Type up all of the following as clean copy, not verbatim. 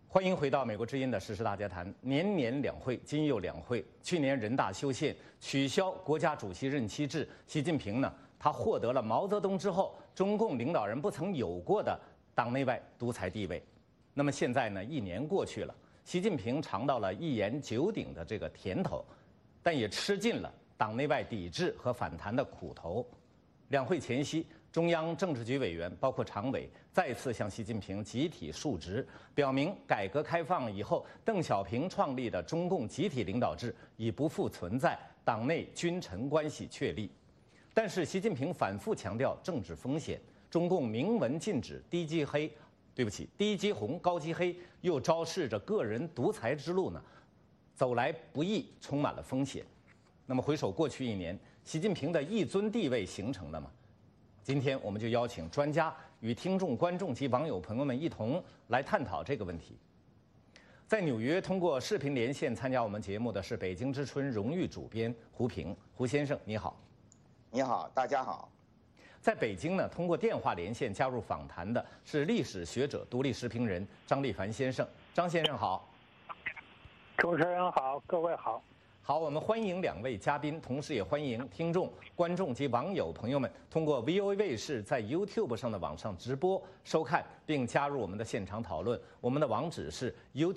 欢迎回到美国之音的时事大家谈。年年两会，今又两会。去年人大修宪取消国家主席任期制，习近平呢，他获得了毛泽东之后中共领导人不曾有过的党内外独裁地位。那么现在呢，1年过去了，习近平尝到了一言九鼎的这个甜头，但也吃尽了党内外抵制和反弹的苦头。两会前夕，中央政治局委员包括常委再次向习近平集体述职，表明改革开放以后邓小平创立的中共集体领导制已不复存在，党内君臣关系确立。但是习近平反复强调政治风险，中共明文禁止低级红高级黑，又昭示着个人独裁之路呢，走来不易，充满了风险。那么回首过去1年，习近平的一尊地位形成了吗？今天我们就邀请专家与听众、观众及网友朋友们一同来探讨这个问题。在纽约通过视频连线参加我们节目的是北京之春荣誉主编胡平，胡先生你好。 你好，大家好。 在北京呢，通过电话连线加入访谈的是历史学者、独立时评人张立凡先生。张先生好。 主持人好，各位好。 好，我们欢迎2位嘉宾，同时也欢迎听众、观众及网友朋友们通过 VOA 卫视在 YouTube 上的网上直播收看，并加入我们的现场讨论。我们的网址是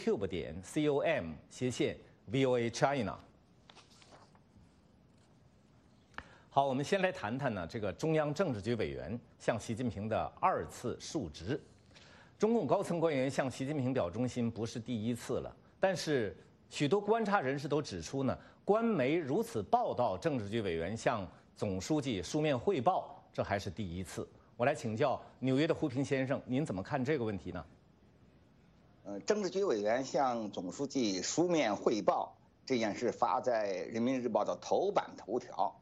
youtube.com/VOA China。好，我们先来谈谈呢，这个中央政治局委员向习近平的2次述职。中共高层官员向习近平表忠心不是第1次了，但是许多观察人士都指出呢，官媒如此报道政治局委员向总书记书面汇报，这还是第1次。我来请教纽约的胡平先生，您怎么看这个问题呢？ 政治局委员向总书记书面汇报这件事发在《人民日报》的头版头条。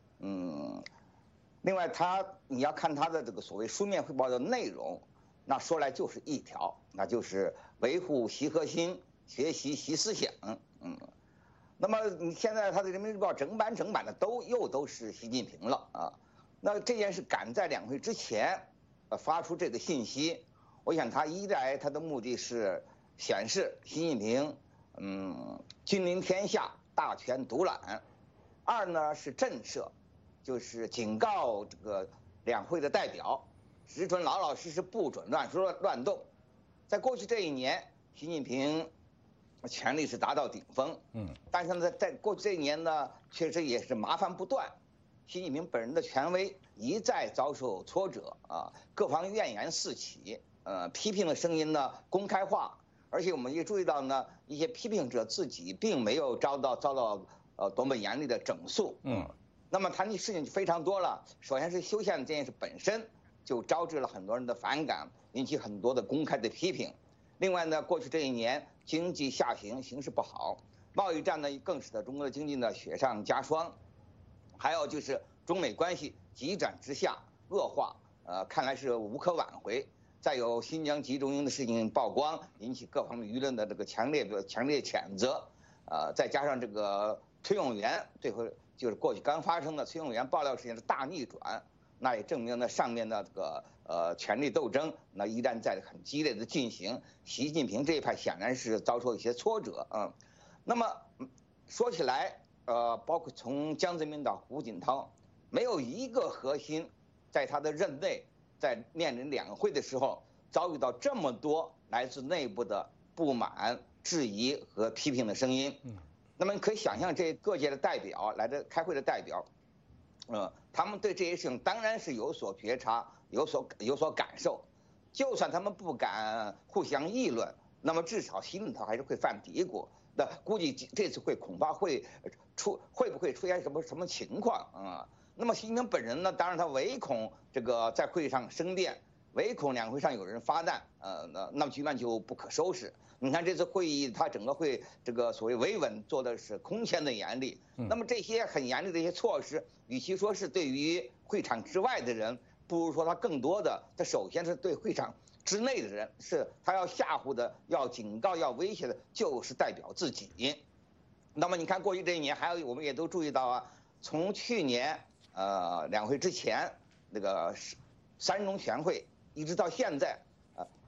另外你要看他的这个所谓书面汇报的内容，那说来就是一条，那就是维护习核心。学习习思想，那么你现在他的《人民日报》整版的都是习近平了啊。那这件事赶在两会之前，发出这个信息，我想他一来他的目的是显示习近平，君临天下，大权独揽；二呢是震慑，就是警告这个两会的代表，只准老老实实，不准乱说乱动。在过去这1年，习近平权力是达到顶峰，但是呢，在过去这1年呢，确实也是麻烦不断。习近平本人的权威一再遭受挫折啊，各方怨言四起，批评的声音呢公开化，而且我们也注意到呢，一些批评者自己并没有遭到多么严厉的整肃，那么谈起事情就非常多了。首先是修宪这件事本身就招致了很多人的反感，引起很多的公开的批评。另外呢，过去这1年经济下行，形势不好，贸易战呢更使得中国的经济呢雪上加霜，还有就是中美关系急转直下恶化，看来是无可挽回。再有新疆集中营的事情曝光，引起各方面舆论的这个强烈谴责，再加上这个崔永元就是过去刚发生的崔永元爆料事件的大逆转，那也证明呢上面的这个权力斗争那依然在很激烈的进行，习近平这一派显然是遭受一些挫折啊。那么说起来，包括从江泽民到胡锦涛，没有一个核心在他的任内，在面临两会的时候遭遇到这么多来自内部的不满、质疑和批评的声音。那么你可以想象，这各界的代表来的开会的代表，他们对这些事情当然是有所觉察、有所感受。就算他们不敢互相议论，那么至少心里头还是会犯嘀咕。那估计这次恐怕会不会出现什么情况啊？那么习近平本人呢，当然他唯恐这个在会上生变，唯恐两会上有人发难，那么局面就不可收拾。你看这次会议，他整个会这个所谓维稳做的是空前的严厉。那么这些很严厉的一些措施，与其说是对于会场之外的人，不如说他更多的，他首先是对会场之内的人，是他要吓唬的、要警告、要威胁的，就是代表自己。那么你看过去这1年，还有我们也都注意到啊，从去年两会之前那个3中全会，一直到现在，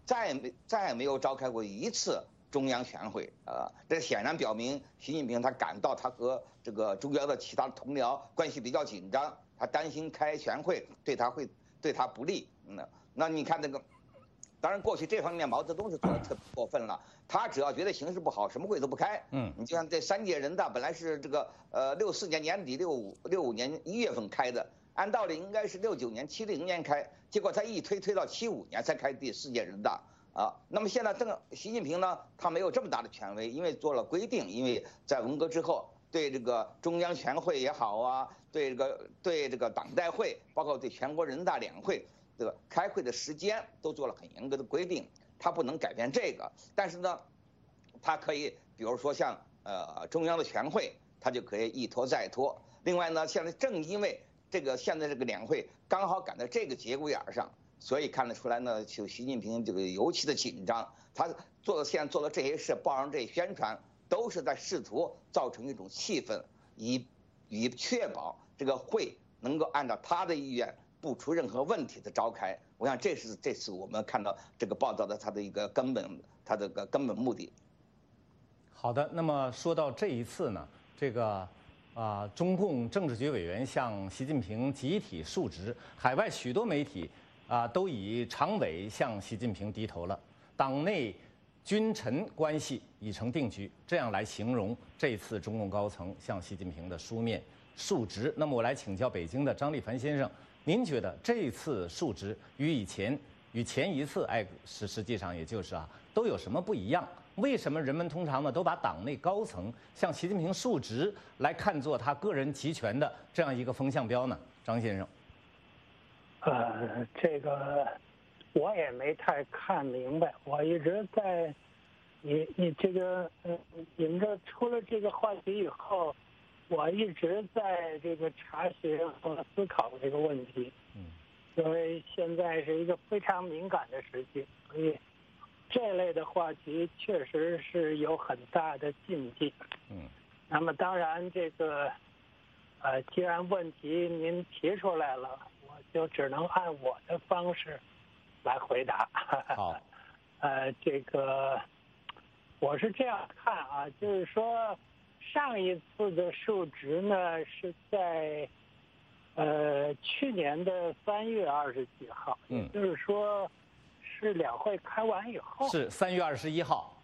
再也没有召开过一次中央全会这显然表明习近平他感到他和这个中央的其他同僚关系比较紧张，他担心开全会对他不利。那你看这个。当然，过去这方面毛泽东是做的特别过分了。他只要觉得形势不好，什么会都不开。你就像这3届人大本来是这个64年年底65年1月份开的，按道理应该是69年70年开，结果他一推到75年才开第4届人大啊。那么现在这个习近平呢，他没有这么大的权威，因为做了规定，因为在文革之后对这个中央全会也好啊，对这个党代会，包括对全国人大两会。这个开会的时间都做了很严格的规定，他不能改变这个，但是呢，他可以，比如说像中央的全会，他就可以一拖再拖。另外呢，现在正因为现在这个两会刚好赶在这个节骨眼上，所以看得出来呢，就习近平这个尤其的紧张。他现在做的这些事，报上这些宣传，都是在试图造成一种气氛，以确保这个会能够按照他的意愿。不出任何问题的召开，我想这是这次我们看到这个报道的它的一个根本目的。 好的，那么说到这一次呢，这个中共政治局委员向习近平集体述职，海外许多媒体都以常委向习近平低头了，党内君臣关系已成定局，这样来形容这一次中共高层向习近平的书面述职。那么我来请教北京的张立凡先生。您觉得这次述职与前一次实际上也就是都有什么不一样？为什么人们通常呢都把党内高层向习近平述职来看作他个人集权的这样一个风向标呢？张先生， 这个我也没太看明白，我一直在你这个你们这出了这个话题以后。我一直在这个查询和思考这个问题，因为现在是一个非常敏感的时期，所以这类的话题确实是有很大的禁忌。那么当然这个既然问题您提出来了，我就只能按我的方式来回答。 好， 这个我是这样看就是说。上一次的述职呢是在去年的3月20几号，也就是说是两会开完以后， 是3月21号。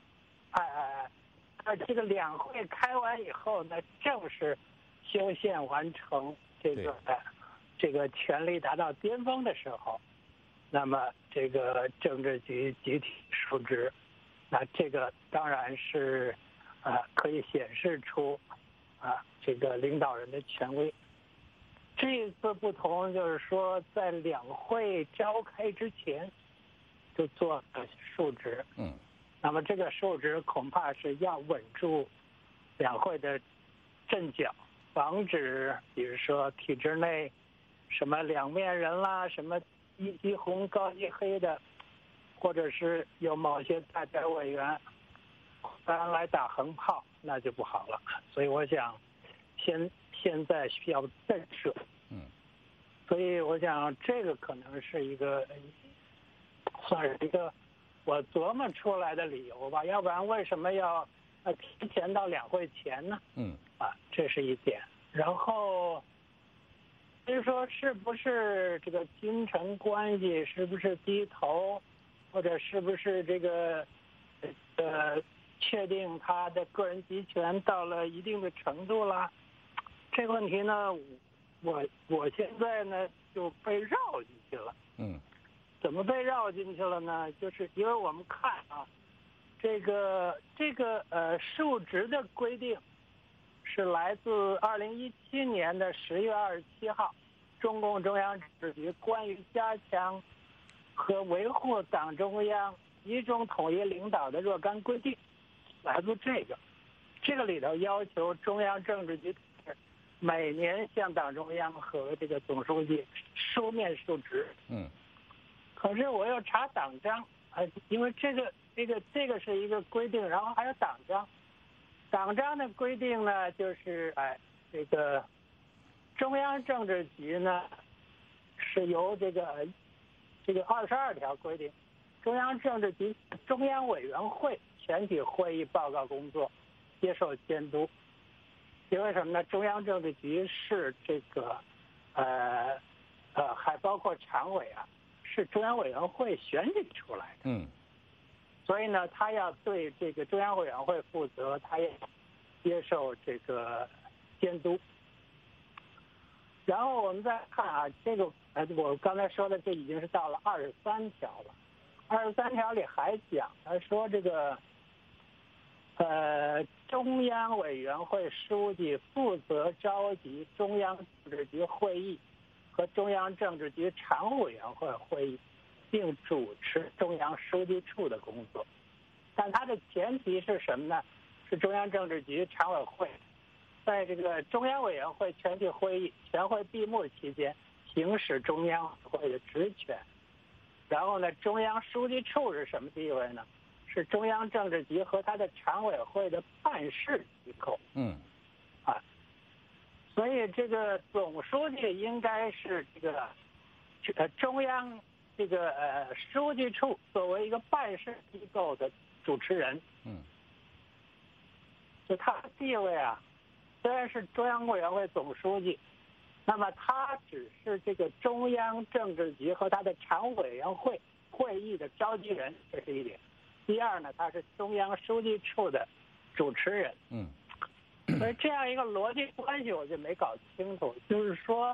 这个两会开完以后呢，正是修宪完成这个权力达到巅峰的时候，那么这个政治局集体述职，那这个当然是。可以显示出这个领导人的权威。这一次不同就是说，在两会召开之前就做了述职。那么这个述职恐怕是要稳住两会的阵脚，防止比如说体制内什么两面人啦，什么一级红高级黑的，或者是有某些大家委员。当然来打横炮那就不好了，所以我想现在需要震慑。所以我想这个可能是一个算是一个我琢磨出来的理由吧，要不然为什么要提前到两会前呢？这是一点。然后就是说是不是这个君臣关系是不是低头，或者是不是这个确定他的个人集权到了一定的程度了，这个问题呢，我现在呢就被绕进去了。怎么被绕进去了呢？就是因为我们看这个述职的规定是来自2017年的10月27号，中共中央政治局关于加强和维护党中央集中统一领导的若干规定。来自这个里头要求中央政治局每年向党中央和这个总书记书面述职。可是我要查党章因为这个是一个规定，然后还有党章。党章的规定呢，就是这个中央政治局呢是由这个22条规定， 中央政治局中央委员会全体会议报告工作接受监督。因为什么呢？中央政治局是这个，还包括常委啊，是中央委员会选举出来的。所以呢，他要对这个中央委员会负责，他也接受这个监督。然后我们再看啊，这个我刚才说的，这已经是到了23条了。23条里还讲，他说这个。中央委员会书记负责召集中央政治局会议和中央政治局常务委员会会议，并主持中央书记处的工作。但它的前提是什么呢？是中央政治局常委会在这个中央委员会全体会议全会闭幕期间行使中央委员会的职权。然后呢，中央书记处是什么地位呢？是中央政治局和他的常委会的办事机构。所以这个总书记应该是这个中央这个书记处作为一个办事机构的主持人。就他的地位啊，虽然是中央委员会总书记，那么他只是这个中央政治局和他的常委员会会议的召集人，这是一点。第二呢，他是中央书记处的主持人。所以这样一个逻辑关系我就没搞清楚，就是说，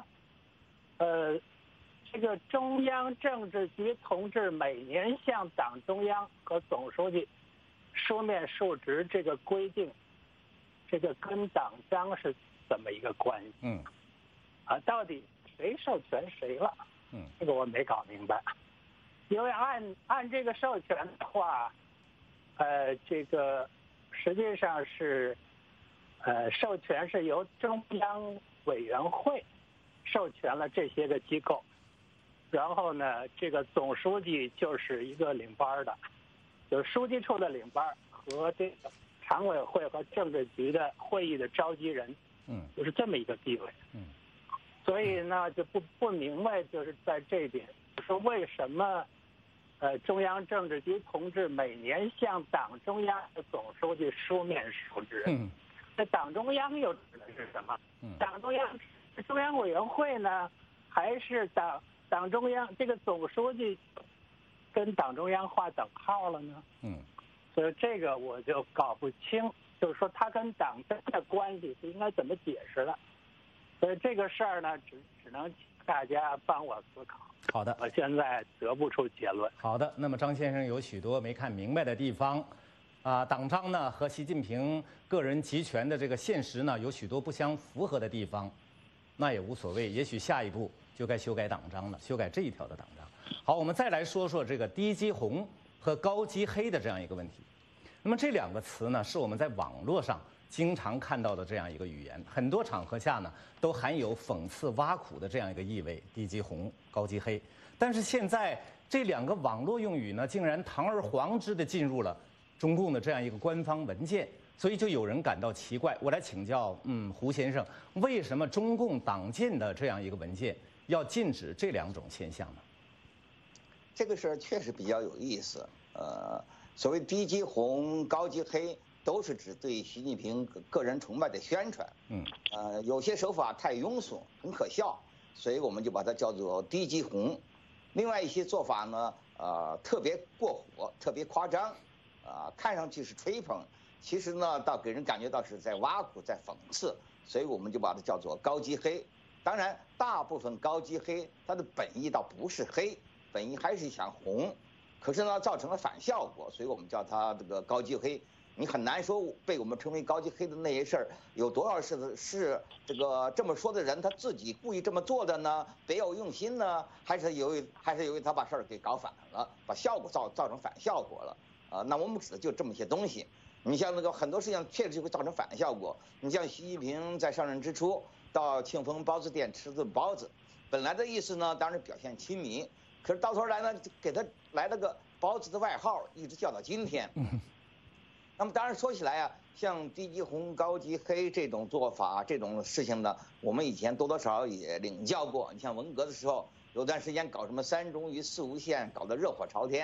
这个中央政治局同志每年向党中央和总书记书面述职这个规定，这个跟党章是怎么一个关系？到底谁授权谁了？这个我没搞明白。因为按这个授权的话，这个实际上是，授权是由中央委员会授权了这些个机构，然后呢，这个总书记就是一个领班的，就是书记处的领班和这个常委会和政治局的会议的召集人，就是这么一个地位。所以呢，就不明白，就是在这一点，说为什么。中央政治局同志每年向党中央的总书记书面述职。这党中央又指的是什么？党中央是中央委员会呢，还是党中央这个总书记跟党中央划等号了呢？所以这个我就搞不清，就是说他跟党真的关系是应该怎么解释的？所以这个事儿呢，只能请大家帮我思考。 好的， 我现在得不出结论。 好的，那么张先生有许多没看明白的地方，党章呢和习近平个人集权的这个现实呢有许多不相符合的地方，那也无所谓，也许下一步就该修改党章了，修改这一条的党章。好，我们再来说说这个低基红和高基黑的这样一个问题。那么这两个词呢，是我们在网络上经常看到的这样一个语言，很多场合下呢都含有讽刺挖苦的这样一个意味，低基红、高基黑。但是现在这两个网络用语呢，竟然堂而皇之地进入了中共的这样一个官方文件，所以就有人感到奇怪。我来请教，胡先生，为什么中共党建的这样一个文件要禁止这两种现象呢？ 这个事儿确实比较有意思。所谓低基红、高基黑，都是指对习近平个人崇拜的宣传。有些手法太庸俗，很可笑，所以我们就把它叫做低基红。另外一些做法呢，特别过火，特别夸张，看上去是吹捧，其实呢，倒给人感觉到是在挖苦，在讽刺，所以我们就把它叫做高基黑。当然，大部分高基黑它的本意倒不是黑，本意还是想红，可是呢，造成了反效果，所以我们叫它这个高基黑。你很难说被我们称为高基黑的那些事儿有多少是这个这么说的人他自己故意这么做的呢？别有用心呢？还是由于他把事儿给搞反了，把效果造成反效果了？那我们指的就这么些东西。你像那个很多事情确实会造成反效果。你像习近平在上任之初到庆丰包子店吃顿包子，本来的意思呢，当然表现亲民，可是到头来呢，就给他来了个包子的外号，一直叫到今天。那么当然说起来啊，像低基红、高基黑这种做法、这种事情呢，我们以前多多少少也领教过。你像文革的时候，有段时间搞什么3中于4无限，搞得热火朝天。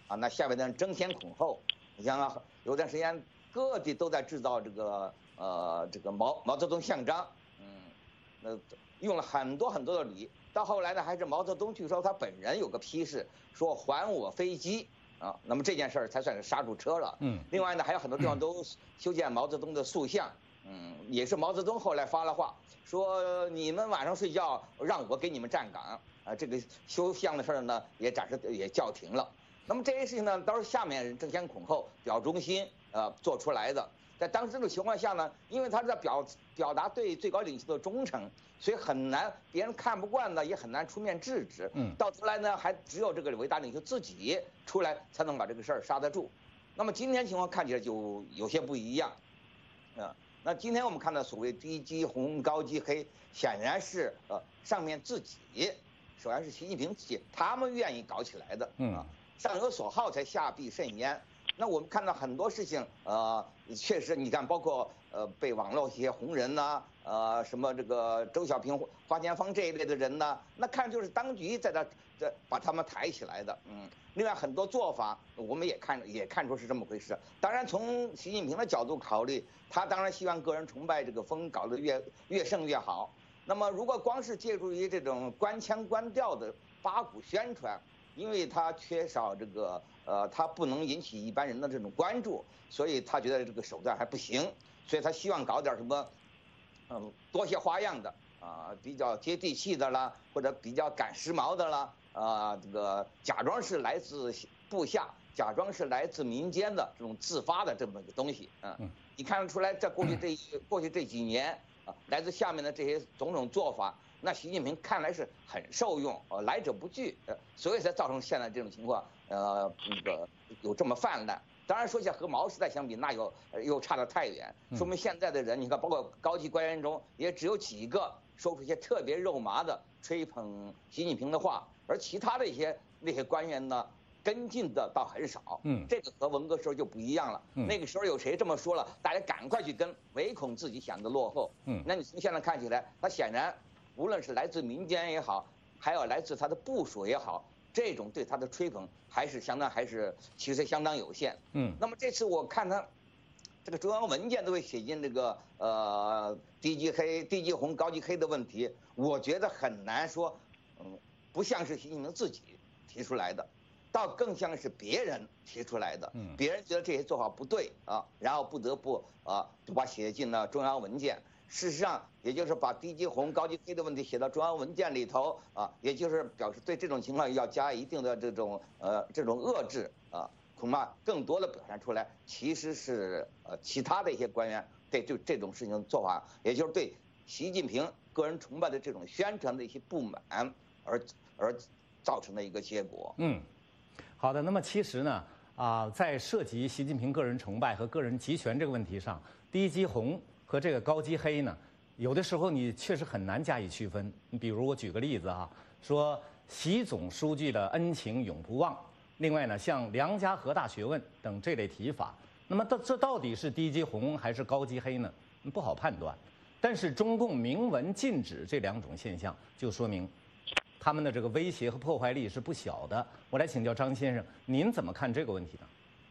啊，那下面的人争先恐后。你像啊，有段时间各地都在制造这个毛泽东像章，用了很多的礼。到后来呢，还是毛泽东据说他本人有个批示，说还我飞机啊，那么这件事儿才算是刹住车了。另外呢，还有很多地方都修建毛泽东的塑像，也是毛泽东后来发了话，说你们晚上睡觉让我给你们站岗啊，这个修像的事儿呢也叫停了。那么这些事情呢，都是下面人争先恐后、表忠心做出来的。在当时这种情况下呢，因为他是在表达对最高领袖的忠诚，所以很难，别人看不惯呢，也很难出面制止。到头来呢，还只有这个伟大领袖自己出来才能把这个事儿刹得住。那么今天情况看起来就有些不一样，那今天我们看到所谓低基红高基黑，显然是上面自己，首先是习近平自己，他们愿意搞起来的上有所好才下必甚焉。那我们看到很多事情，确实，你看，包括被网络一些红人呐，什么这个周小平、花钱坊这一类的人呢，那看就是当局在把他们抬起来的，另外很多做法，我们也看出是这么回事。当然，从习近平的角度考虑，他当然希望个人崇拜这个风搞得越盛越好。那么，如果光是借助于这种官腔官调的八股宣传，因为他缺少这个他不能引起一般人的这种关注，所以他觉得这个手段还不行，所以他希望搞点什么，多些花样的比较接地气的啦，或者比较赶时髦的啦，这个假装是来自部下，假装是来自民间的这种自发的这么一个东西，你看得出来，在过去这几年来自下面的这些种种做法。那习近平看来是很受用，来者不拒，所以才造成现在这种情况，有这么泛滥。当然说起来和毛时代相比，那又差得太远。说明现在的人，你看，包括高级官员中，也只有几个说出一些特别肉麻的吹捧习近平的话，而其他的那些官员呢，跟进的倒很少。这个和文革时候就不一样了。那个时候有谁这么说了，大家赶快去跟，唯恐自己显得落后。那你从现在看起来，他显然。无论是来自民间也好，还有来自他的部属也好，这种对他的吹捧还是其实相当有限。那么这次我看他这个中央文件都会写进这个低基红高基黑的问题，我觉得很难说，不像是习近平自己提出来的，倒更像是别人提出来的。别人觉得这些做法不对然后不得不就把写进了中央文件。事实上，也就是把低基红高基黑的问题写到中央文件里头也就是表示对这种情况要加一定的这种遏制恐怕更多的表现出来其实是其他的一些官员对这种事情的做法，也就是对习近平个人崇拜的这种宣传的一些不满而造成的一个结果。 好的。那么其实呢在涉及习近平个人崇拜和个人集权这个问题上，低基红和这个高基黑呢，有的时候你确实很难加以区分。比如我举个例子说习总书记的恩情永不忘，另外呢，像梁家河大学问等这类提法，那么这到底是低基红还是高基黑呢？不好判断。但是中共明文禁止这两种现象，就说明他们的这个威胁和破坏力是不小的。我来请教张先生，您怎么看这个问题呢？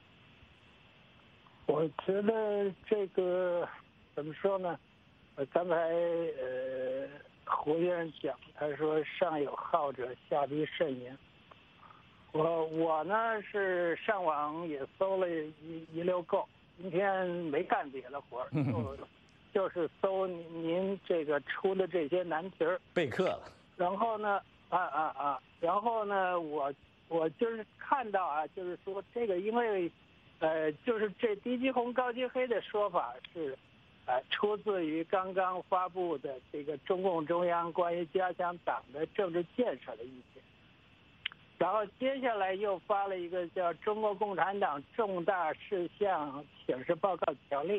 我觉得这个怎么说呢？刚才胡先生讲，他说上有好者，下必甚焉。我呢是上网也搜了一溜够，今天没干别的活儿，就是搜您这个出的这些难题儿， 备课了。 然后呢，然后呢，我就是看到就是说这个因为。就是这低基红高基黑的说法是，出自于刚刚发布的这个中共中央关于加强党的政治建设的意见，然后接下来又发了一个叫《中国共产党重大事项请示报告条例》。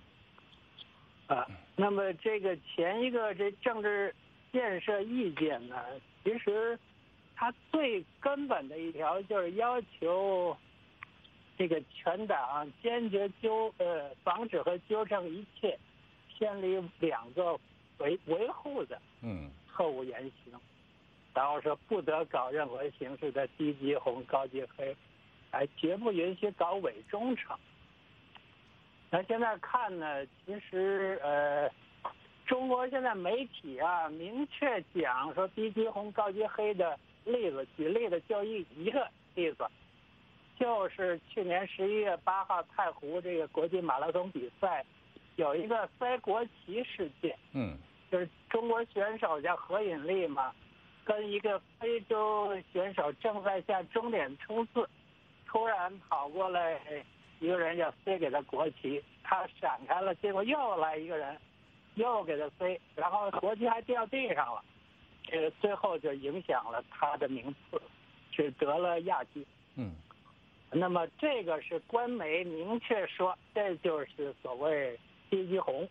那么这个前一个这政治建设意见呢，其实它最根本的一条就是要求。这个全党坚决防止和纠正一切偏离两个维护的错误言行，然后说不得搞任何形式的低基红高基黑。 绝不允许搞伪忠诚。那现在看呢，其实中国现在媒体啊，明确讲说低级红高级黑的例子，举例的就一个例子，就是去年11月8号太湖这个国际马拉松比赛，有一个塞国旗事件。就是中国选手叫何引力嘛，跟一个非洲选手正在向终点冲刺，突然跑过来一个人要塞给他国旗，他闪开了，结果又来一个人，又给他塞，然后国旗还掉地上了，这个最后就影响了他的名次，只得了亚军。那么这个是官媒明确说，这就是所谓低级红。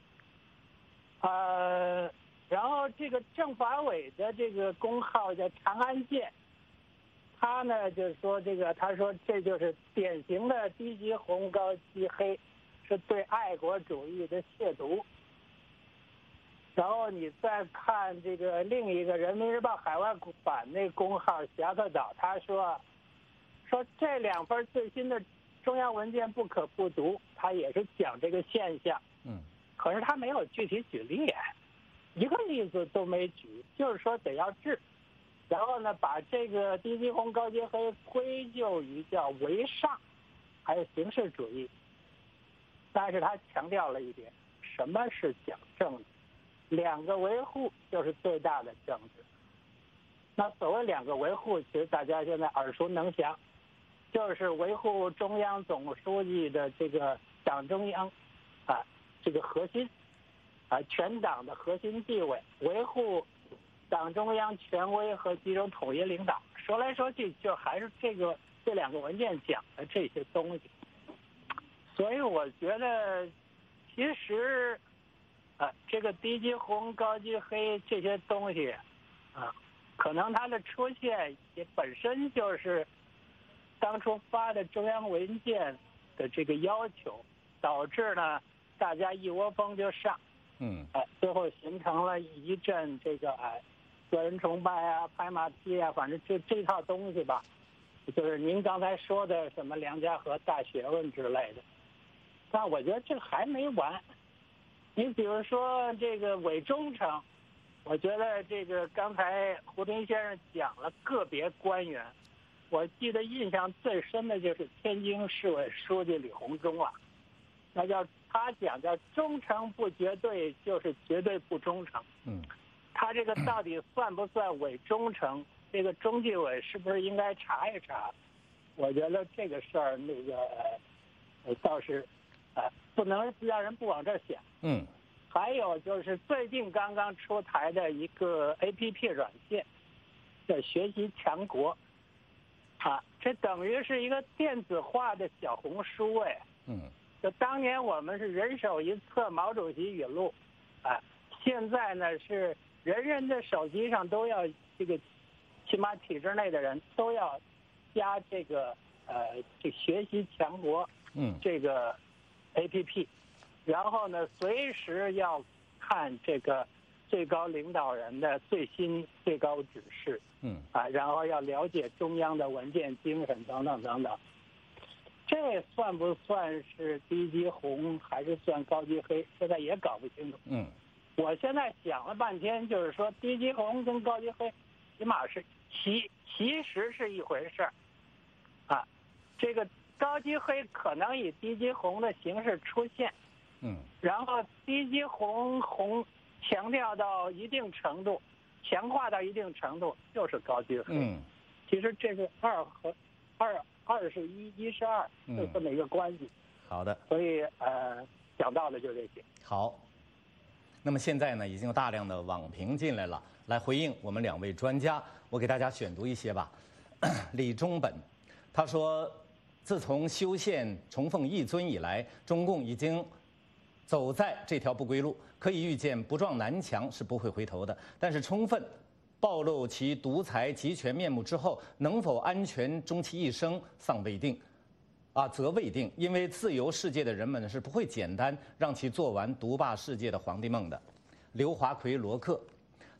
然后这个政法委的这个公号叫长安县，他呢就是说他说这就是典型的低级红高级黑，是对爱国主义的亵渎。然后你再看这个另一个人民日报海外版那公号侠客岛，他说这2份最新的中央文件不可不读，他也是讲这个现象。可是他没有具体举例，一个例子都没举，就是说得要治。然后呢，把这个低级红高级黑归咎于叫为上，还有形式主义。但是他强调了一点，什么是讲政治？2个维护就是最大的政治。那所谓2个维护，其实大家现在耳熟能详，就是维护中央总书记的这个党中央这个核心全党的核心地位，维护党中央权威和集中统一领导。说来说去，就还是这2个文件讲的这些东西。所以我觉得，其实这个低级红高级黑这些东西可能它的出现也本身就是当初发的中央文件的这个要求，导致呢大家一窝蜂就上，最后形成了一阵这个个人崇拜啊、拍马屁啊，反正这套东西吧，就是您刚才说的什么梁家河大学问之类的。但我觉得这还没完，你比如说这个伪忠诚，我觉得这个刚才胡斌先生讲了个别官员，我记得印象最深的就是天津市委书记李鸿忠了，那叫他讲叫忠诚不绝对，就是绝对不忠诚。他这个到底算不算伪忠诚？这个中纪委是不是应该查一查？我觉得这个事儿倒是不能让人不往这儿想。还有就是最近刚刚出台的一个 APP 软件，叫学习强国，这等于是一个电子化的小红书哎。就当年我们是人手一册毛主席语录，现在呢是人人的手机上都要这个，起码体制内的人都要加这个这学习强国这个 APP，然后呢随时要看这个最高领导人的最新最高指示，然后要了解中央的文件精神等等等等。这算不算是低级红还是算高级黑？现在也搞不清楚。我现在想了半天，就是说低级红跟高级黑，起码是其实是一回事儿，这个高级黑可能以低级红的形式出现，然后低级红强调到一定程度，强化到一定程度就是高级黑。其实这个二是一是二，就这么一个关系。 好的。 所以讲到的就这些。 好。那么现在呢，已经有大量的网评进来了，来回应我们2位专家。我给大家选读一些吧。李忠本，他说，自从修宪重奉一尊以来，中共已经走在这条不归路，可以预见不撞南墙是不会回头的。但是充分暴露其独裁集权面目之后，能否安全终其一生尚未定，则未定。因为自由世界的人们是不会简单让其做完独霸世界的皇帝梦的。刘华奎罗克，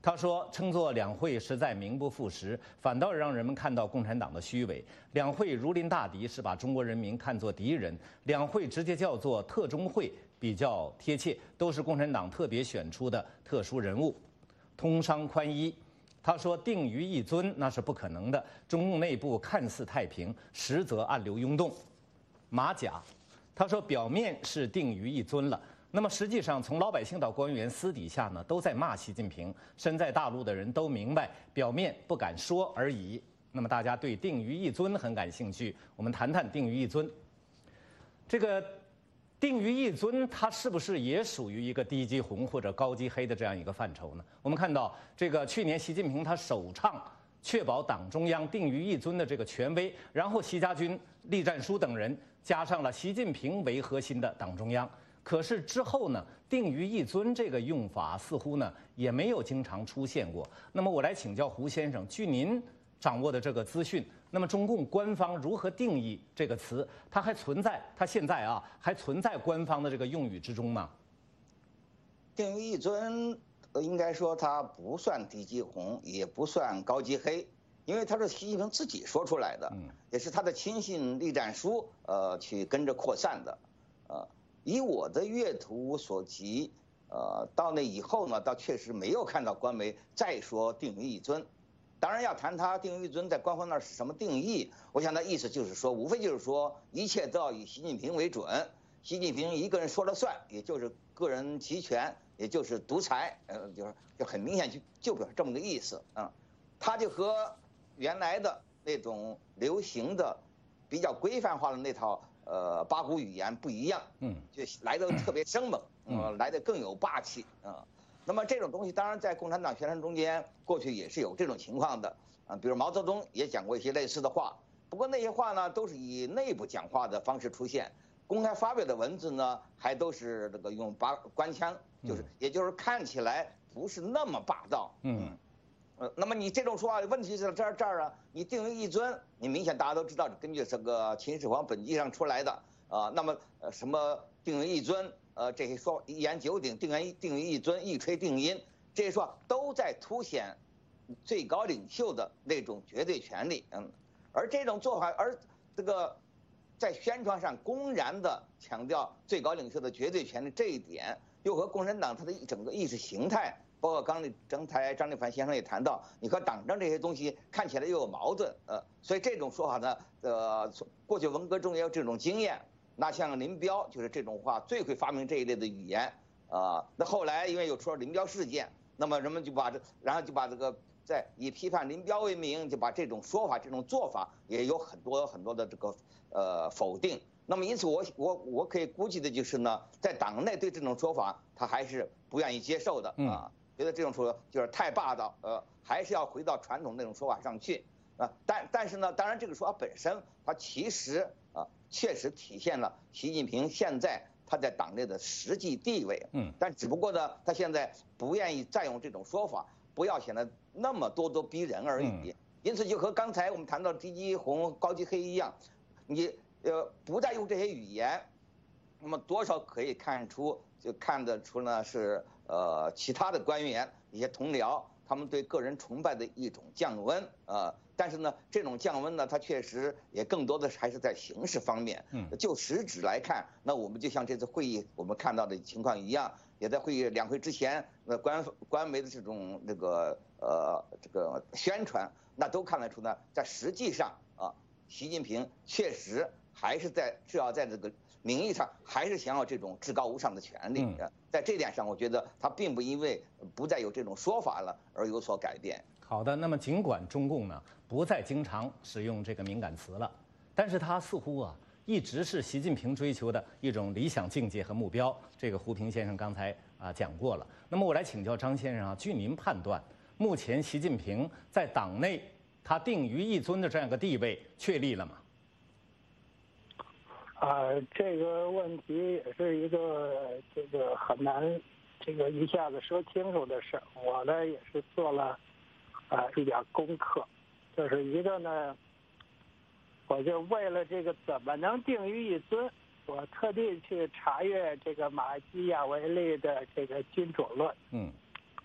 他说，称作两会实在名不副实，反倒让人们看到共产党的虚伪。两会如临大敌，是把中国人民看作敌人；两会直接叫做特中会比较贴切，都是共产党特别选出的特殊人物。通商宽衣，他说定于一尊那是不可能的，中共内部看似太平，实则暗流涌动。马甲，他说表面是定于一尊了。那么实际上，从老百姓到官员，私底下呢都在骂习近平。身在大陆的人都明白，表面不敢说而已。那么大家对定于一尊很感兴趣，我们谈谈定于一尊。这个定于一尊，它是不是也属于一个低级红或者高级黑的这样一个范畴呢？我们看到，这个去年习近平他首倡确保党中央定于一尊的这个权威，然后习家军、栗战书等人加上了习近平为核心的党中央。可是之后呢，定于一尊这个用法似乎呢也没有经常出现过。那么我来请教胡先生，据您掌握的这个资讯，那么中共官方如何定义这个词？它还存在？它现在还存在官方的这个用语之中吗？ 定于一尊，应该说它不算低级红，也不算高级黑，因为它是习近平自己说出来的，也是他的亲信栗战书去跟着扩散的，以我的阅读所及，到那以后呢，倒确实没有看到官媒再说定于一尊。当然要谈他定于一尊在官方那是什么定义，我想他意思就是说，无非就是说一切都要以习近平为准，习近平一个人说了算，也就是个人集权，也就是独裁，就很明显就表示这么个意思啊。他就和原来的那种流行的、比较规范化的那套八股语言不一样，就来得特别生猛，来得更有霸气啊。那么这种东西当然在共产党宣传中间，过去也是有这种情况的啊，比如毛泽东也讲过一些类似的话，不过那些话呢都是以内部讲话的方式出现，公开发表的文字呢还都是这个用官腔，也就是看起来不是那么霸道，那么你这种说话的问题是这儿啊，你定于一尊，你明显大家都知道，根据这个秦始皇本纪上出来的啊，那么什么定于一尊，这些说一言九鼎，定于一尊，一锤定音，这些说都在凸显最高领袖的那种绝对权力，而这种做法，而这个在宣传上公然的强调最高领袖的绝对权力这一点，又和共产党它的整个意识形态。包括刚才张立凡先生也谈到，你和党政这些东西看起来又有矛盾，所以这种说法呢，过去文革中也有这种经验。那像林彪就是这种话最会发明这一类的语言，那后来因为有出了林彪事件，那么人们然后就把这个在以批判林彪为名，就把这种说法、这种做法也有很多很多的这个否定。那么因此我可以估计的就是呢，在党内对这种说法他还是不愿意接受的啊。觉得这种说就是太霸道，还是要回到传统那种说法上去啊。但是呢，当然这个说法本身，它其实确实体现了习近平现在他在党内的实际地位。但只不过呢，他现在不愿意再用这种说法，不要显得那么咄咄逼人而已。因此就和刚才我们谈到低级红、高级黑一样，你不再用这些语言，那么多少可以看得出呢是。其他的官员一些同僚，他们对个人崇拜的一种降温，但是呢，这种降温呢，它确实也更多的还是在形式方面。就实质来看，那我们就像这次会议我们看到的情况一样，也在两会之前，官媒的这种这个宣传，那都看得出呢，在实际上习近平确实还是至少在这个名义上还是想要这种至高无上的权利。在这点上，我觉得他并不因为不再有这种说法了而有所改变。 好的，那么尽管中共呢不再经常使用这个敏感词了，但是他似乎一直是习近平追求的一种理想境界和目标。这个胡平先生刚才讲过了。那么我来请教张先生据您判断，目前习近平在党内他定于一尊的这样一个地位确立了吗？ 这个问题也是一个很难一下子说清楚的事儿。我呢也是做了一点功课，就是一个呢，我就为了这个怎么能定于一尊，我特地去查阅这个马基雅维利的这个《君主论》。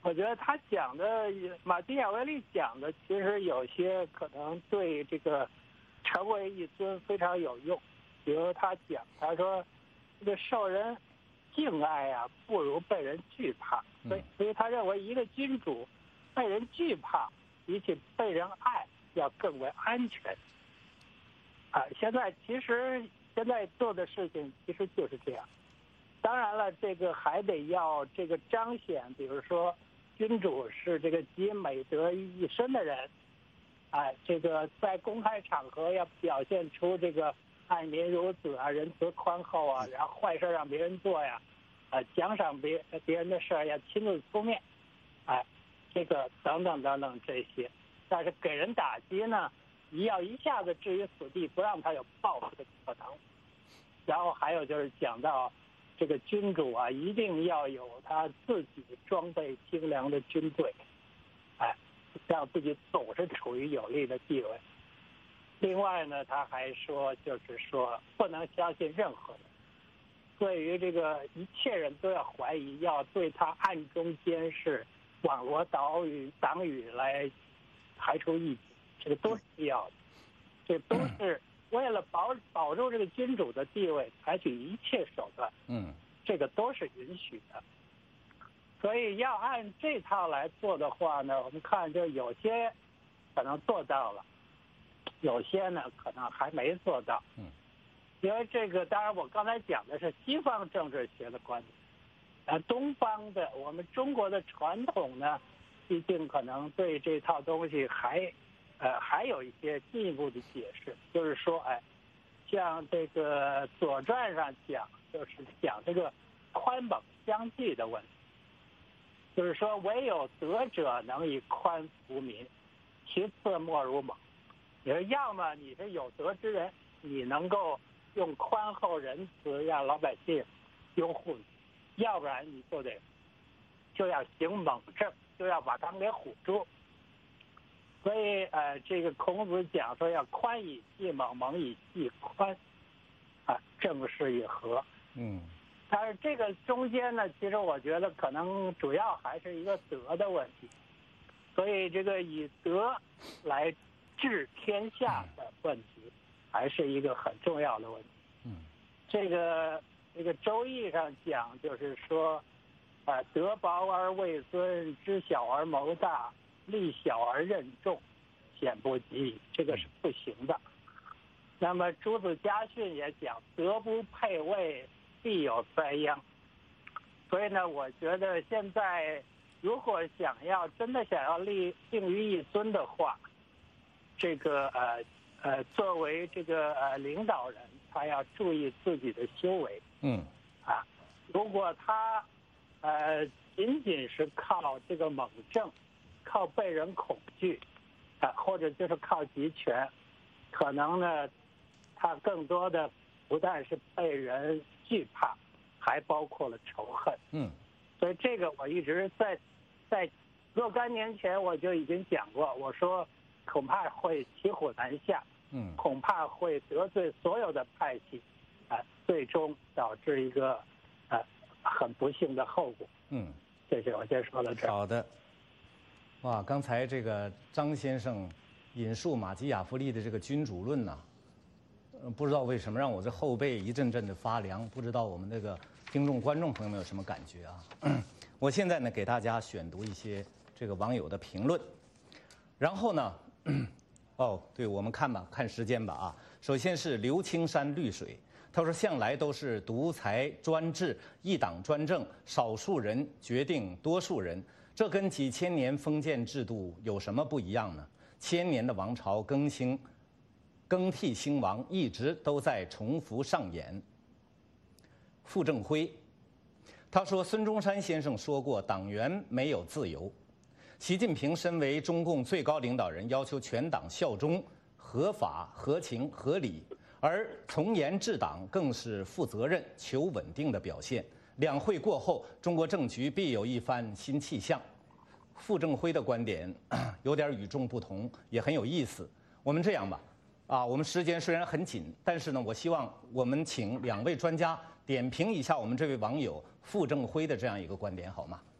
我觉得他讲的马基雅维利讲的，其实有些可能对这个成为一尊非常有用。比如他讲，他说这个受人敬爱啊，不如被人惧怕。所以他认为一个君主被人惧怕，比起被人爱要更为安全。现在做的事情其实就是这样。当然了，这个还得要这个彰显，比如说君主是这个集美德于一身的人，这个在公开场合要表现出这个爱民如子啊，仁慈宽厚啊，然后坏事让别人做呀，奖赏别人的事儿要亲自出面，这个等等等等这些。但是给人打击呢，要一下子置于死地，不让他有报复的可能。然后还有就是讲到这个君主啊，一定要有他自己装备精良的军队，让自己总是处于有利的地位。另外呢，他还说，就是说不能相信任何人，对于这个一切人都要怀疑，要对他暗中监视、网罗党羽来排除异己，这个都是必要的。这都是为了保住这个君主的地位，采取一切手段。这个都是允许的。所以要按这套来做的话呢，我们看就有些可能做到了，有些呢可能还没做到。因为这个当然我刚才讲的是西方政治学的观点，东方的我们中国的传统呢，毕竟可能对这套东西还有一些进一步的解释，就是说像这个《左传》上讲，就是讲这个宽猛相济的问题，就是说唯有德者能以宽服民，其次莫如猛。也是要么你是有德之人，你能够用宽厚仁慈让老百姓拥护你，要不然你就要行猛政，就要把他们给唬住。所以这个孔子讲说要宽以济猛，猛以济宽，正是以和。但是这个中间呢，其实我觉得可能主要还是一个德的问题，所以这个以德来治天下的问题，还是一个很重要的问题。这个周易上讲，就是说，德薄而位尊，知小而谋大，力小而任重，险不及矣，这个是不行的。那么朱子家训也讲，德不配位，必有灾殃。所以呢，我觉得现在如果真的想要定于一尊的话，这个作为这个领导人，他要注意自己的修为。如果他仅仅是靠这个猛政，靠被人恐惧，或者就是靠集权，可能呢，他更多的不但是被人惧怕，还包括了仇恨。所以这个我一直在若干年前我就已经讲过，我说恐怕会骑虎难下，恐怕会得罪所有的派系，最终导致一个很不幸的后果。谢谢，我先说到这儿。 好的。哇，刚才这个张先生引述马基雅夫利的这个君主论呢，不知道为什么让我这后背一阵阵的发凉，不知道我们这个听众观众朋友们有什么感觉啊？我现在呢给大家选读一些这个网友的评论，然后呢，对，我们看时间吧啊。首先是刘青山绿水，他说向来都是独裁专制、一党专政，少数人决定多数人，这跟几千年封建制度有什么不一样呢？千年的王朝更替兴亡，一直都在重复上演。傅政辉，他说孙中山先生说过，党员没有自由。习近平身为中共最高领导人，要求全党效忠、合法、合情、合理，而从严治党更是负责任、求稳定的表现。两会过后，中国政局必有一番新气象。傅政辉的观点有点与众不同，也很有意思。我们这样吧，我们时间虽然很紧，但是呢，我希望我们请2位专家点评一下我们这位网友傅政辉的这样一个观点，好吗？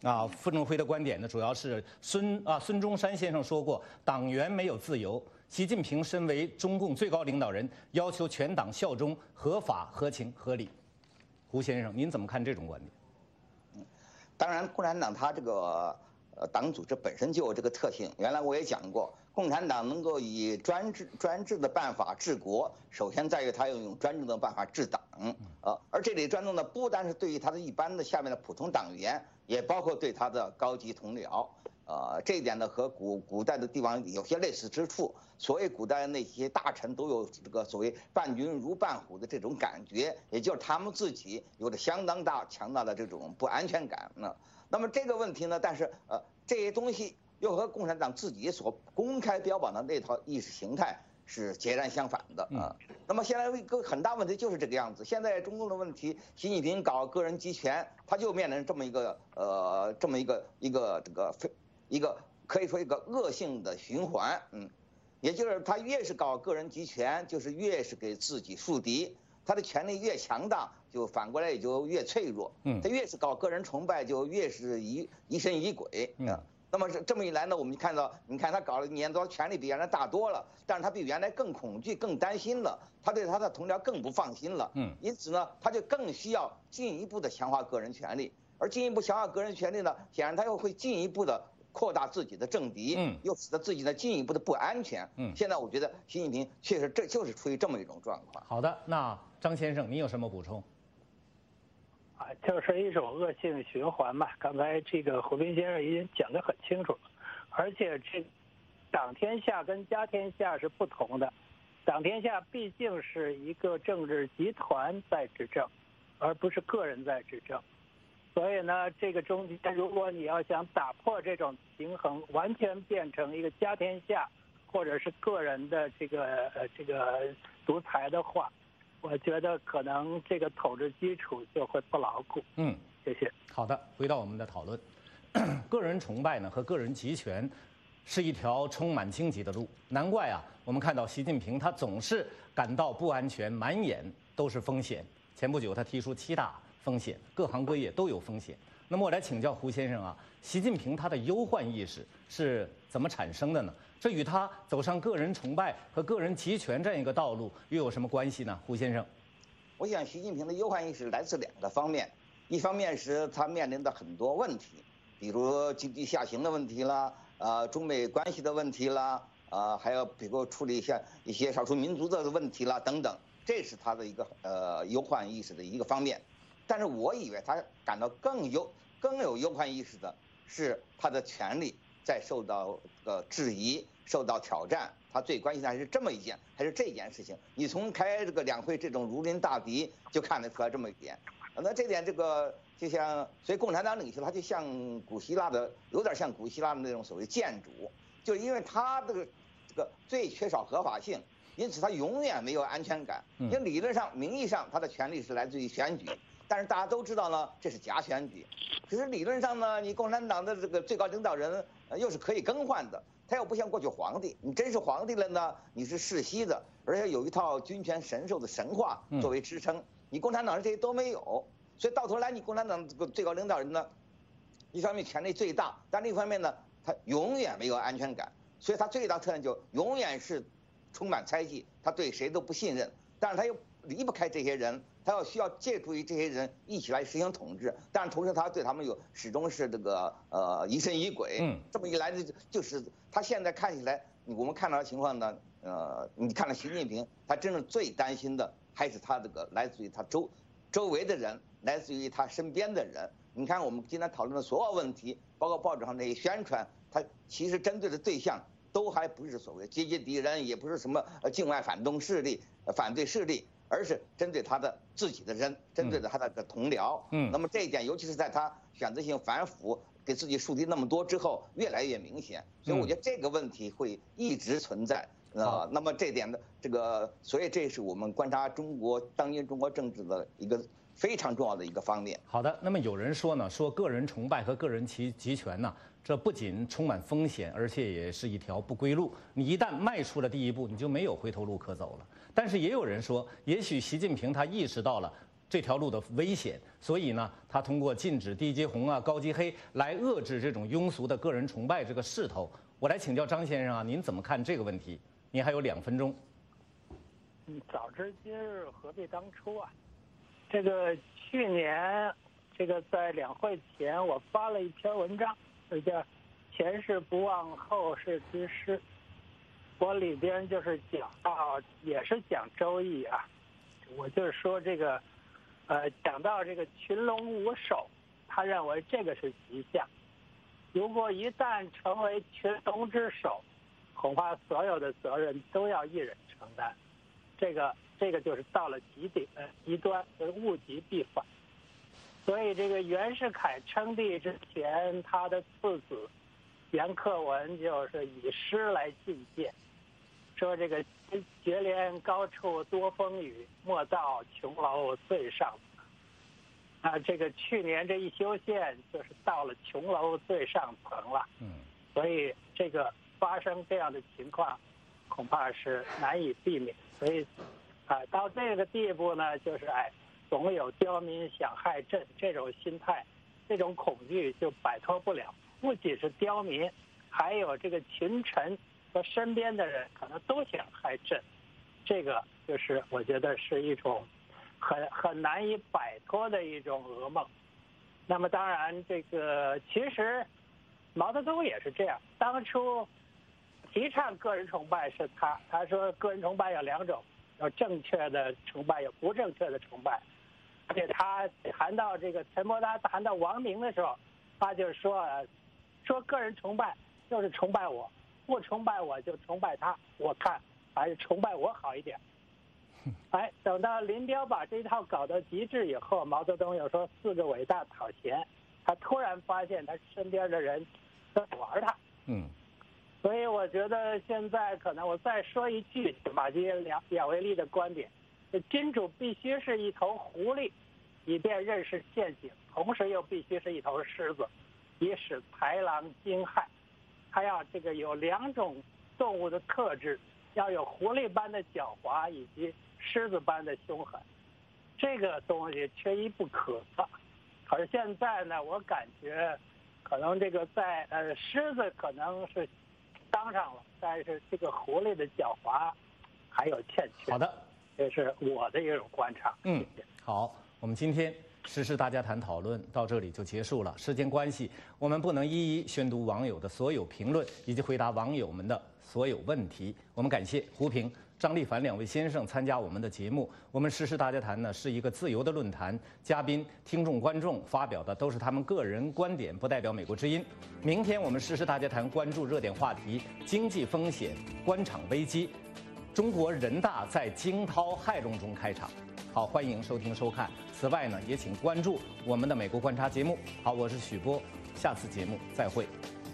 傅政辉的观点呢，主要是孙中山先生说过，党员没有自由。习近平身为中共最高领导人，要求全党效忠，合法、合情、合理。胡先生，您怎么看这种观点？ 当然，共产党它这个党组织本身就有这个特性。原来我也讲过，共产党能够以专制的办法治国，首先在于它要用专制的办法治党。而这里专政呢，不单是对于他的一般的下面的普通党员，也包括对他的高级同僚。这一点呢和古代的地方有些类似之处。所谓古代那些大臣都有这个所谓伴君如伴虎的这种感觉，也就是他们自己有着相当强大的这种不安全感。那么这个问题呢，但是这些东西又和共产党自己所公开标榜的那套意识形态是截然相反的那么现在一个很大问题就是这个样子。现在中共的问题，习近平搞个人集权，他就面临这么一个可以说一个恶性的循环。也就是他越是搞个人集权，就是越是给自己树敌。他的权力越强大，就反过来也就越脆弱。他越是搞个人崇拜，就越是疑神疑鬼。那么这么一来呢，我们看到，你看他搞了1年多，权力比原来大多了，但是他比原来更恐惧、更担心了，他对他的同僚更不放心了。因此呢，他就更需要进一步的强化个人权利，而进一步强化个人权利呢，显然他又会进一步的扩大自己的政敌，又使得自己呢进一步的不安全。现在我觉得习近平确实这就是处于这么一种状况。 好的，那张先生，您有什么补充？ 就是一种恶性循环嘛。刚才这个胡斌先生已经讲得很清楚了，而且这党天下跟家天下是不同的。党天下毕竟是一个政治集团在执政，而不是个人在执政。所以呢，这个中间，如果你要想打破这种平衡，完全变成一个家天下，或者是个人的这个独裁的话，我觉得可能这个统治基础就会不牢固。谢谢。 好的，回到我们的讨论，个人崇拜呢和个人集权是一条充满荆棘的路。难怪我们看到习近平他总是感到不安全，满眼都是风险。前不久他提出7大风险，各行各业都有风险。那么我来请教胡先生习近平他的忧患意识是怎么产生的呢？这与他走上个人崇拜和个人集权这样一个道路又有什么关系呢？胡先生， 我想习近平的忧患意识来自2个方面，一方面是他面临的很多问题，比如经济下行的问题啦，中美关系的问题啦，还有比如处理一些少数民族的问题啦等等，这是他的一个忧患意识的一个方面。但是我以为他感到更有忧患意识的是他的权利在受到质疑、受到挑战。他最关心的还是这件事情。你从开这个两会这种如临大敌就看得出来这么一点。那这点就像，所以共产党领袖他就像有点像古希腊的那种所谓建主，就因为他这个最缺少合法性，因此他永远没有安全感。因为理论上、名义上他的权利是来自于选举。但是大家都知道呢，这是假选举。可是理论上呢，你共产党的这个最高领导人又是可以更换的，他又不像过去皇帝，你真是皇帝了呢，你是世袭的，而且有一套君权神授的神话作为支撑。你共产党人这些都没有，所以到头来你共产党这个最高领导人呢，一方面权力最大，但另一方面呢，他永远没有安全感，所以他最大特点就永远是充满猜忌，他对谁都不信任，但是他又离不开这些人。他需要借助于这些人一起来实行统治，但是同时他对他们始终是这个疑神疑鬼。这么一来就是他现在看起来，我们看到的情况呢，你看到习近平，他真正最担心的还是他这个来自于他周围的人，来自于他身边的人。你看我们今天讨论的所有问题，包括报纸上那些宣传，他其实针对的对象都还不是所谓阶级敌人，也不是什么境外反动势力、反对势力。而是针对他的自己的人，针对着他的同僚。那么这一点，尤其是在他选择性反腐，给自己树敌那么多之后，越来越明显。所以我觉得这个问题会一直存在。那么这点的所以这是我们观察当今中国政治的一个非常重要的一个方面。 好的，那么有人说呢，说个人崇拜和个人集权呢，这不仅充满风险，而且也是一条不归路。你一旦迈出了第一步，你就没有回头路可走了。但是也有人说，也许习近平他意识到了这条路的危险，所以呢，他通过禁止低阶红啊、高级黑来遏制这种庸俗的个人崇拜这个势头。我来请教张先生啊，您怎么看这个问题？您还有2分钟。 早知今日何必当初啊！这个去年，这个在两会前，我发了一篇文章，叫《前事不忘，后事之师》。我里边就是讲到，也是讲周易啊。我就是说这个，讲到这个群龙无首，他认为这个是吉象。如果一旦成为群龙之首，恐怕所有的责任都要一人承担。这个就是到了极端，物极必反。所以这个袁世凯称帝之前，他的次子袁克文就是以诗来进谏，说这个绝莲高处多风雨，莫到琼楼最上层。啊，这个去年这一修宪就是到了琼楼最上层了。所以这个发生这样的情况，恐怕是难以避免。所以，到这个地步呢，就是总有刁民想害朕这种心态，这种恐惧就摆脱不了。不仅是刁民，还有这个群臣和身边的人，可能都想害朕。这个就是我觉得是一种很难以摆脱的一种噩梦。那么当然，这个其实毛泽东也是这样，当初提倡个人崇拜是他说个人崇拜有2种，有正确的崇拜，有不正确的崇拜。而且他谈到这个陈伯达谈到王明的时候，他就说个人崇拜就是崇拜我，不崇拜我就崇拜他，我看还是崇拜我好一点。等到林彪把这套搞到极致以后，毛泽东又说4个伟大讨嫌，他突然发现他身边的人在玩他。所以我觉得现在可能我再说一句马基雅维利的观点，君主必须是一头狐狸，以便认识陷阱，同时又必须是一头狮子，以使豺狼惊骇。他要这个有2种动物的特质，要有狐狸般的狡猾，以及狮子般的凶狠，这个东西缺一不可。可是现在呢，我感觉可能这个在狮子可能是当上了，但是这个狐狸的狡猾还有欠缺。 好的， 这是我的一种观察。谢谢。 好，我们今天时事大家谈讨论到这里就结束了。时间关系，我们不能一一宣读网友的所有评论以及回答网友们的所有问题。我们感谢胡平、张立凡2位先生参加我们的节目。我们时事大家谈呢是一个自由的论坛，嘉宾、听众、观众发表的都是他们个人观点，不代表美国之音。明天我们时事大家谈关注热点话题：经济风险、官场危机。中国人大在惊涛骇浪中开场。好，欢迎收听收看。此外呢，也请关注我们的美国观察节目。好，我是许波，下次节目再会。